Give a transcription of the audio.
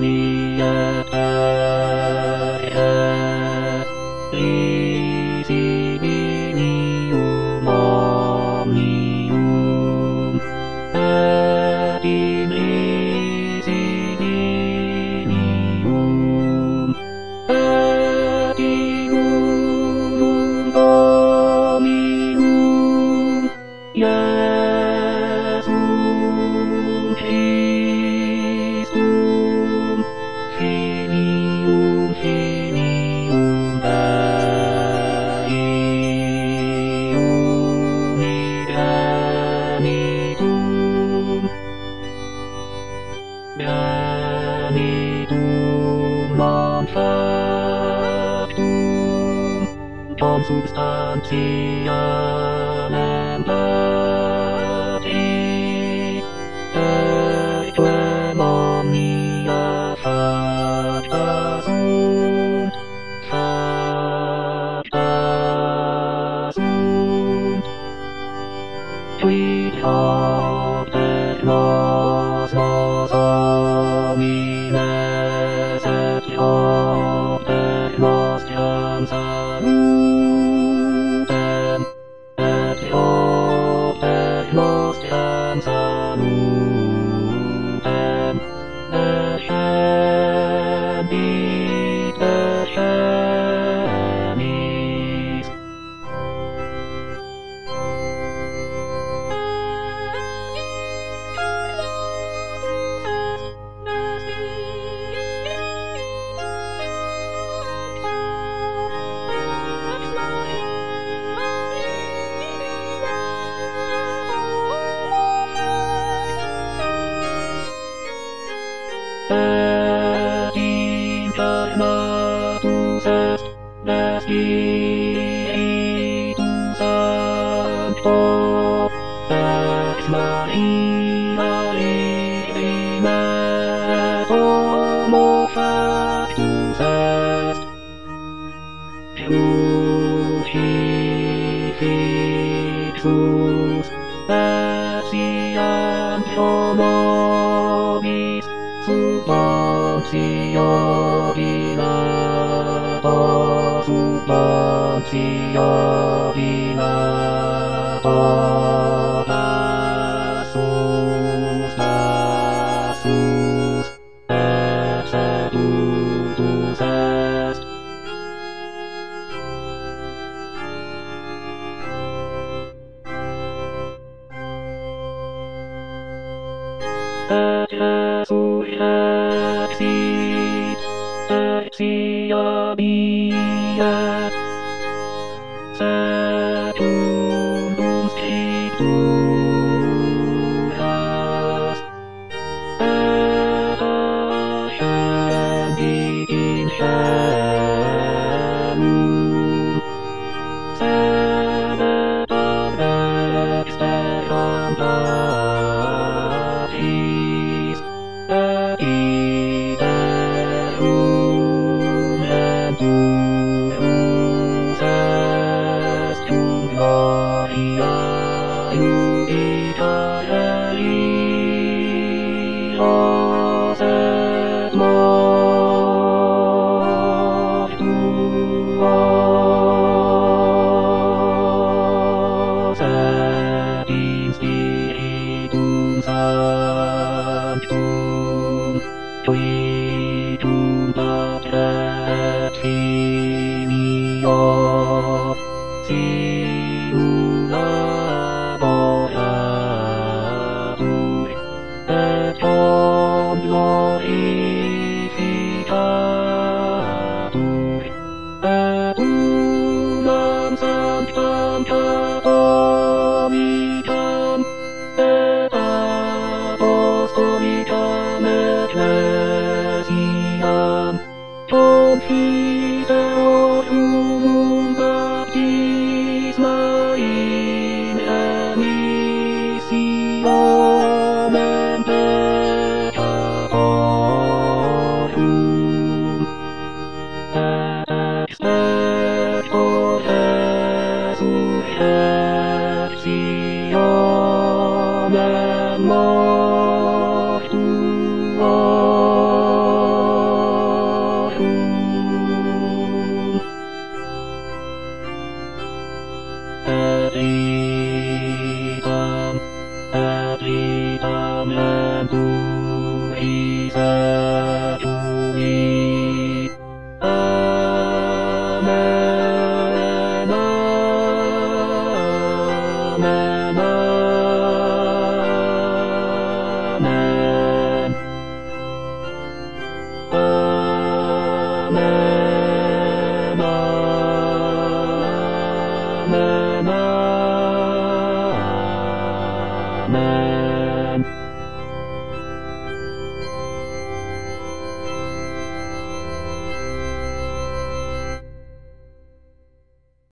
Recibium omnium et in recibium et in unum Dominum Iesum Christum Filium Dei unigenitum Genitum non factum consubstantialem Patri et quem omnia facta sunt Quid opter nos homines et opter nostriam salutem et opter nostriam salutem descendit descennis et incarnatus est de Spiritu Sancto ex Maria Regimet homo factus est crucifixus et sciantio nobis sub Pontio Pilato Tassus executus est et resurrexit et siabiet secundum scripturas et ascendit in caelum sedet ad dexteram Patris et iterum venturus est cum gloria judicare et mortuos et in Spiritum Sanctum Tuitum Patre et Filio simulaboratur et om glorificatur et unam sanctam catholicam et apostolicam ecclesiam confiteorum baptisma in remissionem peccatorum et expecto resurrectionem mortuos Melody.